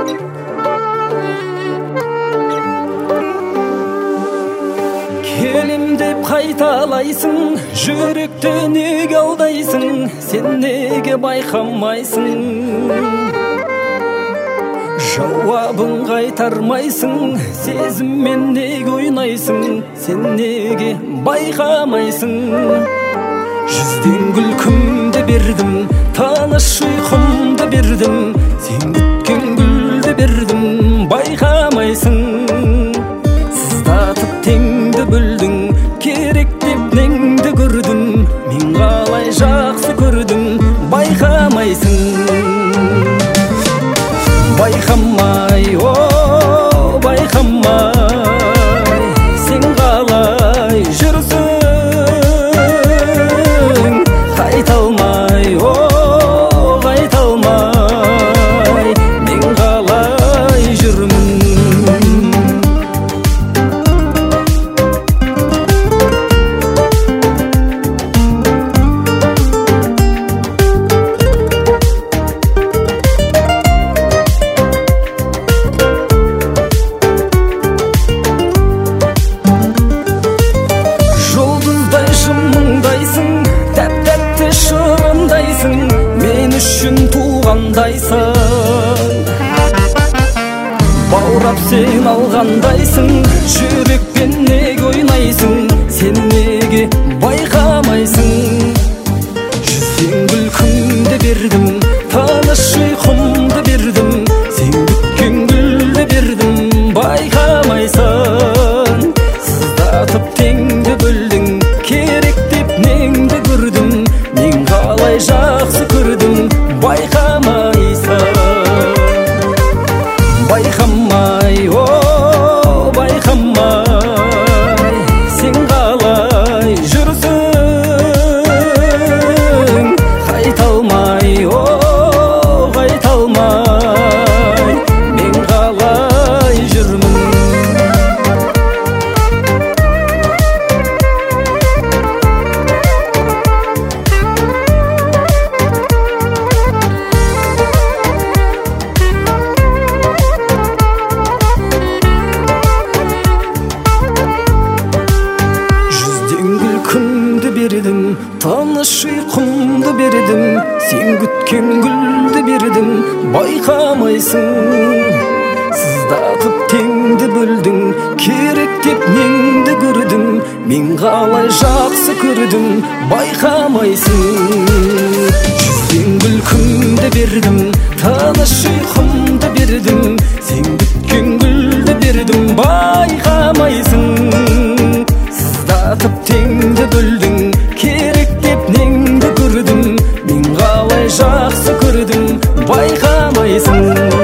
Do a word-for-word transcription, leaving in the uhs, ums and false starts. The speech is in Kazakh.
Келем деп қайталайсың, жүректі неге алдайсың, сен неге байқамайсың? Жауабын қайтармайсың, сезіммен неге ойнайсың, сен неге байқамайсың? Жүзден күлкімді бердім, таныш ұйқымды бердім, сен күткен гүлді бердім, байқамайсың? Сыздатып теңді бөлдің, керек деп неңді көрдім, мен қалай жақсы көрдім, байқамайсың? Байқамай, о, байқамай, сен қалай жүрсің? Қайталмай, о, қайталмай, мен қалай жүрмін? Тәп-тәпті шырындайсың, мен үшін туғандайсың. Баурап сен алғандайсың, жүрекпен неге ойнайсың, сен неге байқамайсың? Жүзден күлкімді бердім, таныш ұйқымды бердім, сен күткен гүлді бердім, байқамайсың? Сыздатып теңді бөлдің, керек деп неңді көрдім, мен қалай жақсы көрдім, байқамайсың? Байқамай, о, байқамай, сен қалай жүрсің? Қайталмай, о, қайталмай, мен қалай жүрмін? Күлкімді бердім, таныш ұйқымды бердім, сен күткен гүлді бердім, байқамайсың? Сыздатып теңді бөлдің, керек деп неңді көрдім, мен қалай жақсы көрдім, байқамайсың? Жүзден күлкімді бердім, таныш ұйқымды бердім, сен күткен гүлді бердім, байқамайсың? Сыздатып теңді бөлдің, керек деп неңді көрдім, мен қалай жақсы көрдім, байқамайсың?